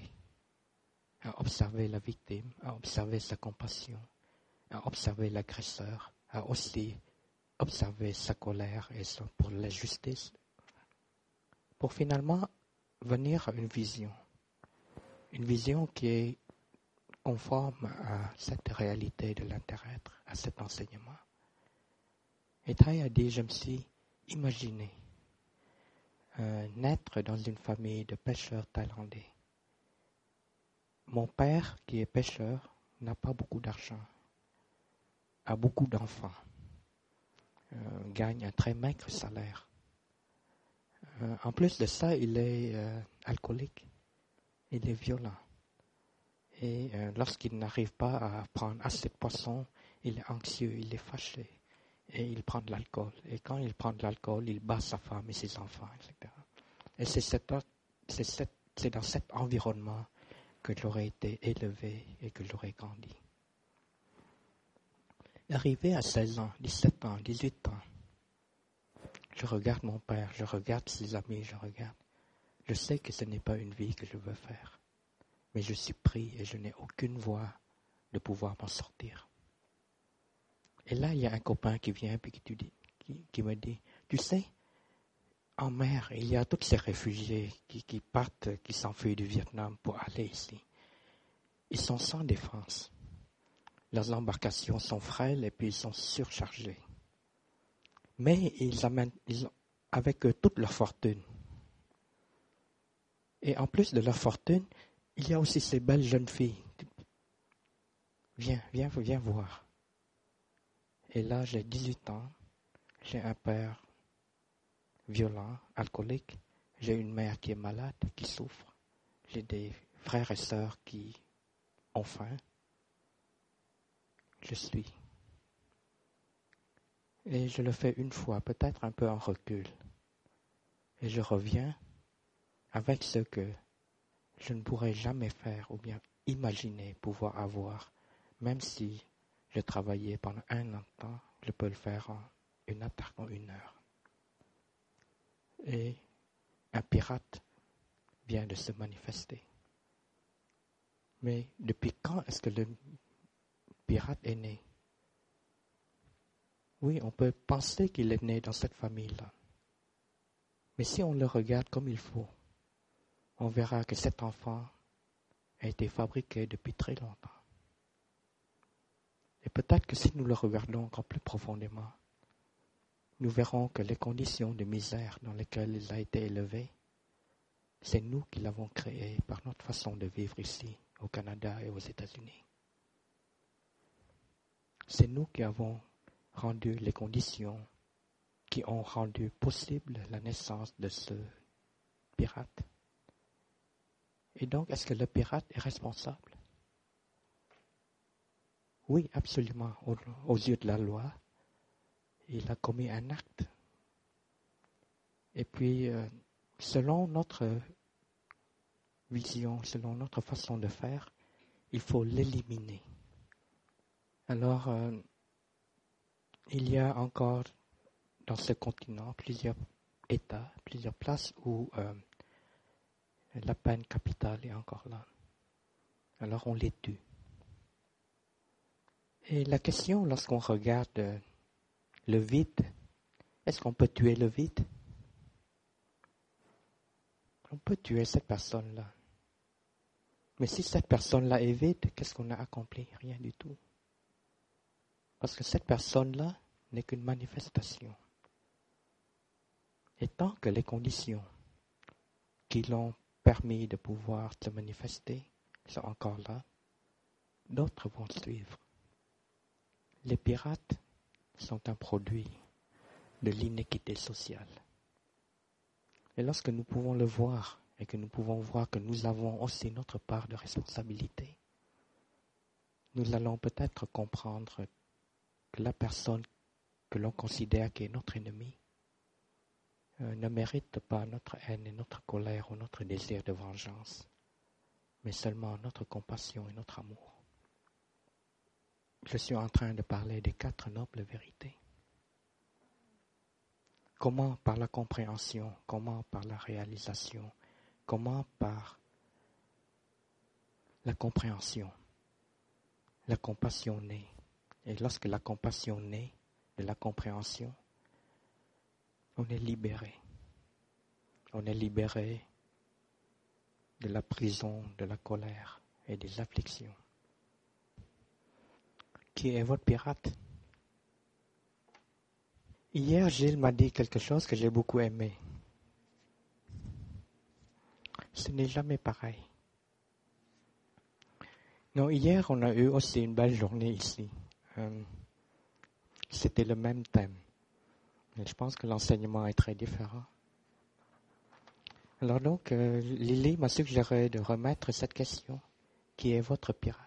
la victime, a observé sa compassion, a observé l'agresseur, a aussi observé sa colère et pour la justice, pour finalement venir à une vision qui est conforme à cette réalité de l'inter-être, à cet enseignement. Et Thai a dit, je me suis imaginé naître dans une famille de pêcheurs thaïlandais. Mon père, qui est pêcheur, n'a pas beaucoup d'argent, a beaucoup d'enfants, gagne un très maigre salaire. En plus de ça, il est alcoolique, il est violent. Et lorsqu'il n'arrive pas à prendre assez de poissons, il est anxieux, il est fâché. Et il prend de l'alcool. Et quand il prend de l'alcool, il bat sa femme et ses enfants, etc. Et c'est dans cet environnement que j'aurais été élevé et que j'aurais grandi. Arrivé à 16 ans, 17 ans, 18 ans, je regarde mon père, je regarde ses amis, je sais que ce n'est pas une vie que je veux faire. Mais je suis pris et je n'ai aucune voie de pouvoir m'en sortir. Et là, il y a un copain qui vient et qui me dit, tu sais, en mer, il y a tous ces réfugiés qui partent, qui s'enfuient du Vietnam pour aller ici. Ils sont sans défense. Leurs embarcations sont frêles et puis ils sont surchargés. Mais ils amènent avec eux toute leur fortune. Et en plus de leur fortune, il y a aussi ces belles jeunes filles. Viens voir. Et là, j'ai 18 ans, j'ai un père violent, alcoolique, j'ai une mère qui est malade, qui souffre, j'ai des frères et sœurs qui ont faim. Je suis. Et je le fais une fois, peut-être un peu en recul. Et je reviens avec ce que je ne pourrais jamais faire ou bien imaginer pouvoir avoir, même si je travaillais pendant un an de temps, je peux le faire en une attaque en 1 heure. Et un pirate vient de se manifester. Mais depuis quand est-ce que le pirate est né? Oui, on peut penser qu'il est né dans cette famille-là. Mais si on le regarde comme il faut, on verra que cet enfant a été fabriqué depuis très longtemps. Et peut-être que si nous le regardons encore plus profondément, nous verrons que les conditions de misère dans lesquelles il a été élevé, c'est nous qui l'avons créé par notre façon de vivre ici, au Canada et aux États-Unis. C'est nous qui avons rendu les conditions qui ont rendu possible la naissance de ce pirate. Et donc, est-ce que le pirate est responsable? Oui, absolument. Aux yeux de la loi, il a commis un acte. Et puis, selon notre vision, selon notre façon de faire, il faut l'éliminer. Alors, il y a encore dans ce continent plusieurs États, plusieurs places où la peine capitale est encore là. Alors on les tue. Et la question, lorsqu'on regarde le vide, est-ce qu'on peut tuer le vide? On peut tuer cette personne-là. Mais si cette personne-là est vide, qu'est-ce qu'on a accompli? Rien du tout. Parce que cette personne-là n'est qu'une manifestation. Et tant que les conditions qui l'ont permis de pouvoir se manifester sont encore là, d'autres vont suivre. Les pirates sont un produit de l'inéquité sociale. Et lorsque nous pouvons le voir et que nous pouvons voir que nous avons aussi notre part de responsabilité, nous allons peut-être comprendre que la personne que l'on considère qui est notre ennemi ne mérite pas notre haine et notre colère ou notre désir de vengeance, mais seulement notre compassion et notre amour. Je suis en train de parler des 4 nobles vérités. Comment par la compréhension, comment par la réalisation, comment par la compréhension, la compassion naît. Et lorsque la compassion naît de la compréhension, on est libéré. On est libéré de la prison, de la colère et des afflictions. Qui est votre pirate? Hier, Gilles m'a dit quelque chose que j'ai beaucoup aimé. Ce n'est jamais pareil. Non, hier, on a eu aussi une belle journée ici. C'était le même thème. Mais je pense que l'enseignement est très différent. Alors donc, Lily m'a suggéré de remettre cette question. Qui est votre pirate?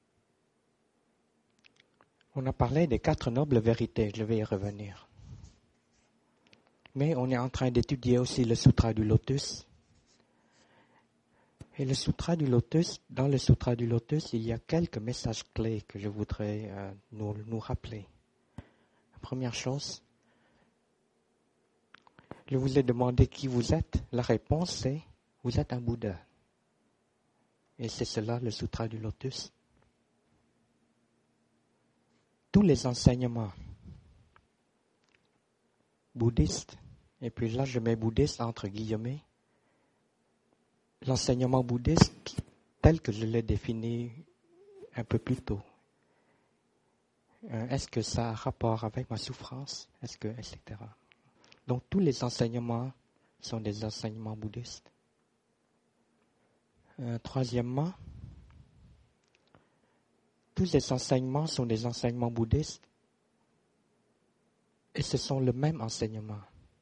On a parlé des 4 nobles vérités, je vais y revenir. Mais on est en train d'étudier aussi le Sutra du Lotus. Et le Sutra du Lotus, dans le Sutra du Lotus, il y a quelques messages clés que je voudrais nous rappeler. La première chose, je vous ai demandé qui vous êtes. La réponse est, vous êtes un Bouddha. Et c'est cela le Sutra du Lotus. Tous les enseignements bouddhistes, et puis là je mets bouddhiste entre guillemets, l'enseignement bouddhiste tel que je l'ai défini un peu plus tôt. Est-ce que ça a rapport avec ma souffrance? Etc. Donc tous les enseignements sont des enseignements bouddhistes. Troisièmement, tous les enseignements sont des enseignements bouddhistes et ce sont le même enseignement.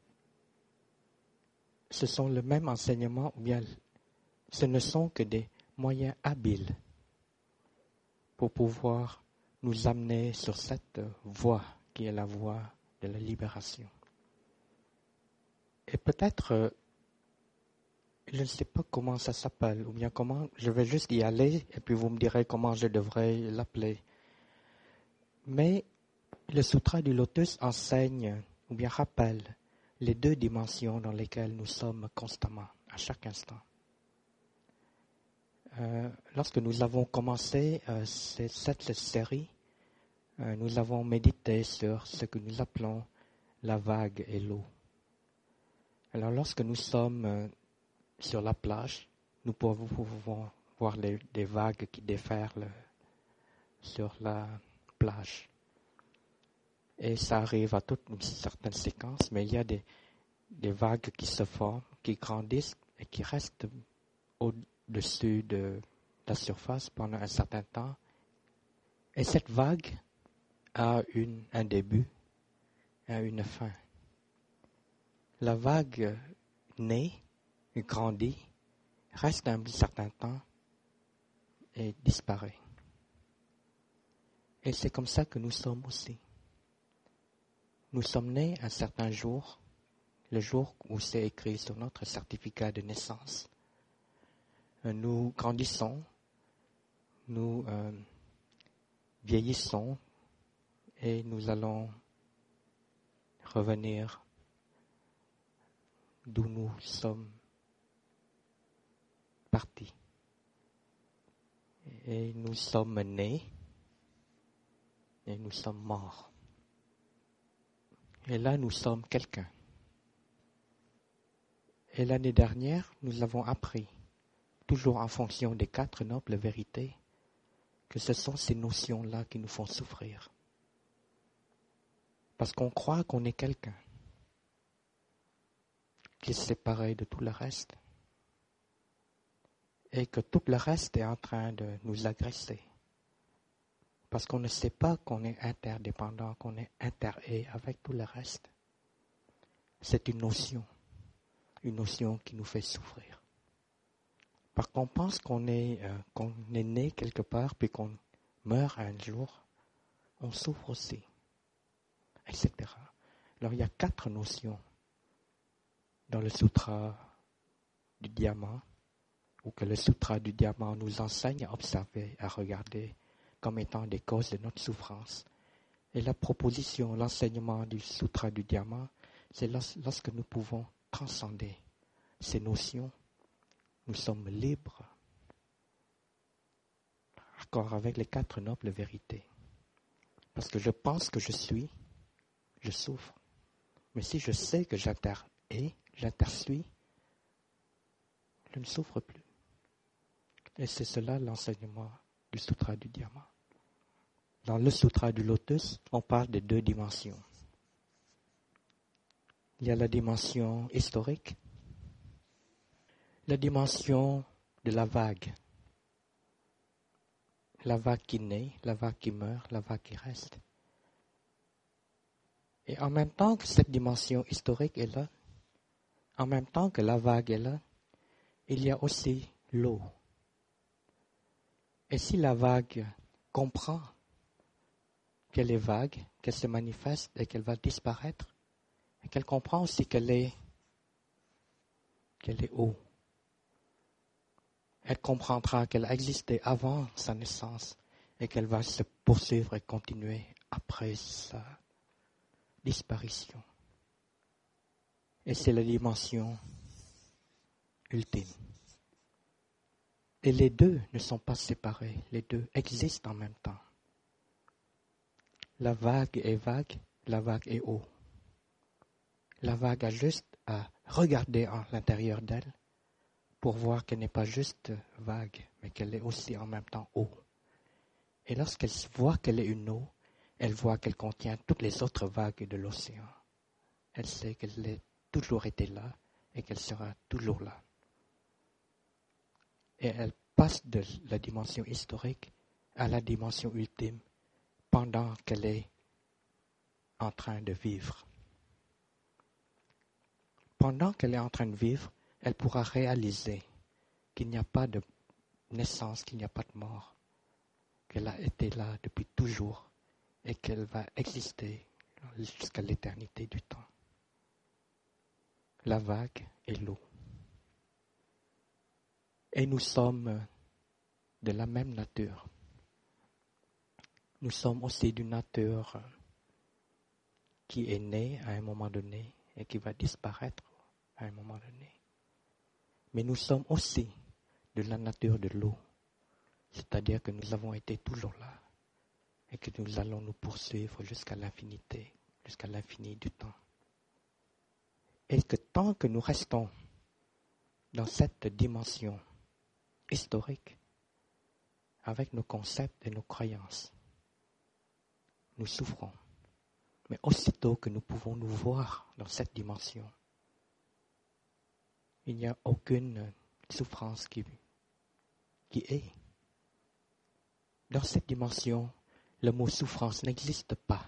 Ce sont le même enseignement ou bien ce ne sont que des moyens habiles pour pouvoir nous amener sur cette voie qui est la voie de la libération. Et peut-être, je ne sais pas comment ça s'appelle, ou bien comment, je vais juste y aller, et puis vous me direz comment je devrais l'appeler. Mais le Sutra du Lotus enseigne, ou bien rappelle, les 2 dimensions dans lesquelles nous sommes constamment, à chaque instant. Lorsque nous avons commencé cette série, nous avons médité sur ce que nous appelons la vague et l'eau. Alors lorsque nous sommes sur la plage, nous pouvons voir des vagues qui déferlent sur la plage. Et ça arrive à toute une certaine séquence, mais il y a des vagues qui se forment, qui grandissent et qui restent au-dessus de la surface pendant un certain temps. Et cette vague a un début, a une fin. La vague naît, grandit, reste un certain temps et disparaît. Et c'est comme ça que nous sommes aussi. Nous sommes nés un certain jour, le jour où c'est écrit sur notre certificat de naissance. Nous grandissons, nous vieillissons et nous allons revenir d'où nous sommes partis. Et nous sommes nés et nous sommes morts. Et là, nous sommes quelqu'un. Et l'année dernière, nous avons appris, toujours en fonction des 4 nobles vérités, que ce sont ces notions-là qui nous font souffrir. Parce qu'on croit qu'on est quelqu'un qui est séparé de tout le reste. Et que tout le reste est en train de nous agresser. Parce qu'on ne sait pas qu'on est interdépendant, qu'on est interé avec tout le reste. C'est une notion qui nous fait souffrir. Parce qu'on pense qu'on est né quelque part, puis qu'on meurt un jour, on souffre aussi, etc. Alors il y a 4 notions dans le sutra du diamant, ou que le sutra du diamant nous enseigne à observer, à regarder comme étant des causes de notre souffrance. Et la proposition, l'enseignement du sutra du diamant, c'est lorsque nous pouvons transcender ces notions, nous sommes libres, accord avec les 4 nobles vérités. Parce que je pense que je suis, je souffre. Mais si je sais que j'intersuis, je ne souffre plus. Et c'est cela l'enseignement du sutra du diamant. Dans le sutra du lotus, on parle de 2 dimensions. Il y a la dimension historique, la dimension de la vague. La vague qui naît, la vague qui meurt, la vague qui reste. Et en même temps que cette dimension historique est là, en même temps que la vague est là, il y a aussi l'eau. Et si la vague comprend qu'elle est vague, qu'elle se manifeste et qu'elle va disparaître, et qu'elle comprend aussi qu'elle est eau, elle comprendra qu'elle a existé avant sa naissance et qu'elle va se poursuivre et continuer après sa disparition. Et c'est la dimension ultime. Et les deux ne sont pas séparés, les deux existent en même temps. La vague est eau. La vague a juste à regarder en l'intérieur d'elle pour voir qu'elle n'est pas juste vague, mais qu'elle est aussi en même temps eau. Et lorsqu'elle voit qu'elle est une eau, elle voit qu'elle contient toutes les autres vagues de l'océan. Elle sait qu'elle a toujours été là et qu'elle sera toujours là. Et elle passe de la dimension historique à la dimension ultime pendant qu'elle est en train de vivre. Pendant qu'elle est en train de vivre, elle pourra réaliser qu'il n'y a pas de naissance, qu'il n'y a pas de mort, qu'elle a été là depuis toujours et qu'elle va exister jusqu'à l'éternité du temps. La vague et l'eau. Et nous sommes de la même nature. Nous sommes aussi d'une nature qui est née à un moment donné et qui va disparaître à un moment donné. Mais nous sommes aussi de la nature de l'eau, c'est-à-dire que nous avons été toujours là et que nous allons nous poursuivre jusqu'à l'infinité, jusqu'à l'infini du temps. Et que tant que nous restons dans cette dimension historique, avec nos concepts et nos croyances, nous souffrons. Mais aussitôt que nous pouvons nous voir dans cette dimension, il n'y a aucune souffrance qui est. Dans cette dimension, le mot souffrance n'existe pas.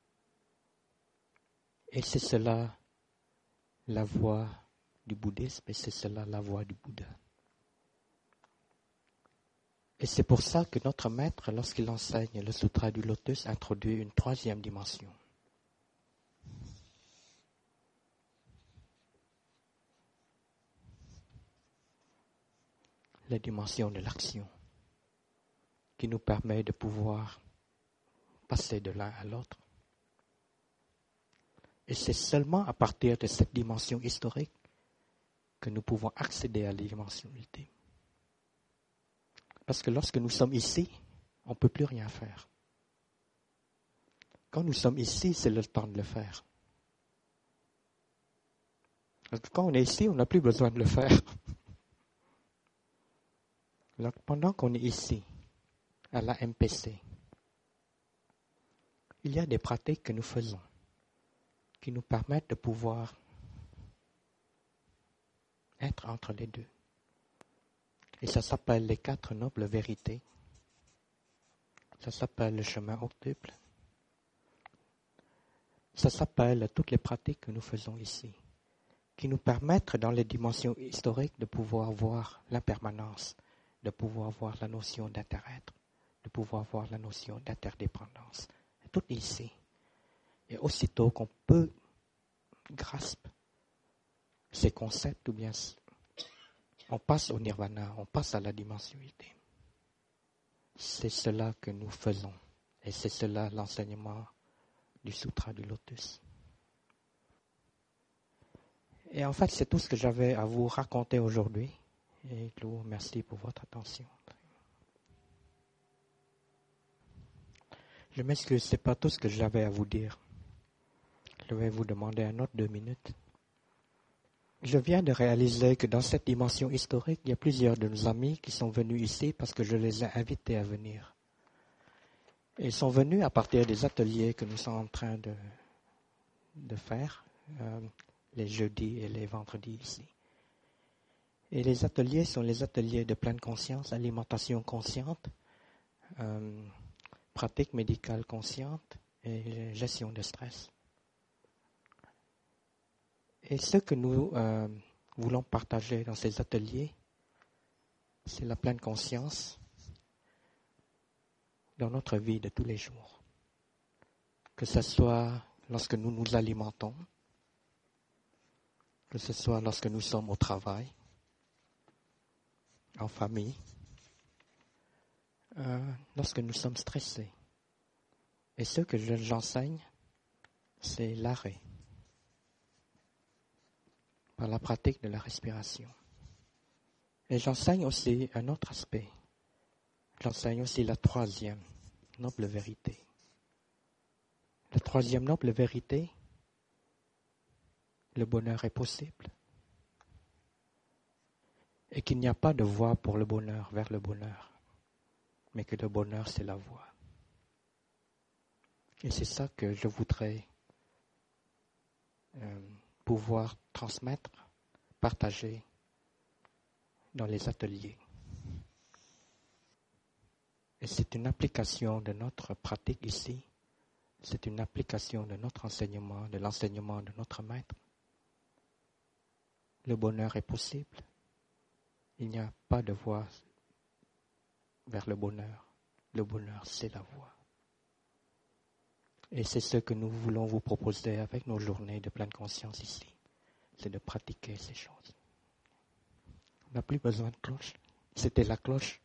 Et c'est cela la voie du bouddhisme et c'est cela la voie du Bouddha. Et c'est pour ça que notre maître, lorsqu'il enseigne le sutra du lotus, introduit une 3e dimension. La dimension de l'action, qui nous permet de pouvoir passer de l'un à l'autre. Et c'est seulement à partir de cette dimension historique que nous pouvons accéder à la dimension ultime. Parce que lorsque nous sommes ici, on ne peut plus rien faire. Quand nous sommes ici, c'est le temps de le faire. Parce que quand on est ici, on n'a plus besoin de le faire. Alors, pendant qu'on est ici, à la MPC, il y a des pratiques que nous faisons qui nous permettent de pouvoir être entre les deux. Et ça s'appelle les 4 nobles vérités. Ça s'appelle le chemin octuple. Ça s'appelle toutes les pratiques que nous faisons ici, qui nous permettent, dans les dimensions historiques, de pouvoir voir l'impermanence, de pouvoir voir la notion d'inter-être, de pouvoir voir la notion d'interdépendance. Tout ici. Et aussitôt qu'on peut grasp ces concepts, ou bien on passe au nirvana, on passe à la dimension ultime. C'est cela que nous faisons. Et c'est cela l'enseignement du Sutra du Lotus. Et en fait, c'est tout ce que j'avais à vous raconter aujourd'hui. Et je vous remercie pour votre attention. Je m'excuse, ce n'est pas tout ce que j'avais à vous dire. Je vais vous demander un autre 2 minutes. Je viens de réaliser que dans cette dimension historique, il y a plusieurs de nos amis qui sont venus ici parce que je les ai invités à venir. Et ils sont venus à partir des ateliers que nous sommes en train de faire, les jeudis et les vendredis ici. Et les ateliers sont les ateliers de pleine conscience, alimentation consciente, pratique médicale consciente et gestion de stress. Et ce que nous voulons partager dans ces ateliers, c'est la pleine conscience dans notre vie de tous les jours. Que ce soit lorsque nous nous alimentons, que ce soit lorsque nous sommes au travail, en famille, lorsque nous sommes stressés. Et ce que j'enseigne, c'est l'arrêt par la pratique de la respiration. Et j'enseigne aussi un autre aspect. J'enseigne aussi la troisième noble vérité. La troisième noble vérité, le bonheur est possible. Et qu'il n'y a pas de voie pour le bonheur, vers le bonheur. Mais que le bonheur, c'est la voie. Et c'est ça que je voudrais pouvoir transmettre, partager dans les ateliers. Et c'est une application de notre pratique ici. C'est une application de notre enseignement, de l'enseignement de notre maître. Le bonheur est possible. Il n'y a pas de voie vers le bonheur. Le bonheur, c'est la voie. Et c'est ce que nous voulons vous proposer avec nos journées de pleine conscience ici. C'est de pratiquer ces choses. On n'a plus besoin de cloche. C'était la cloche.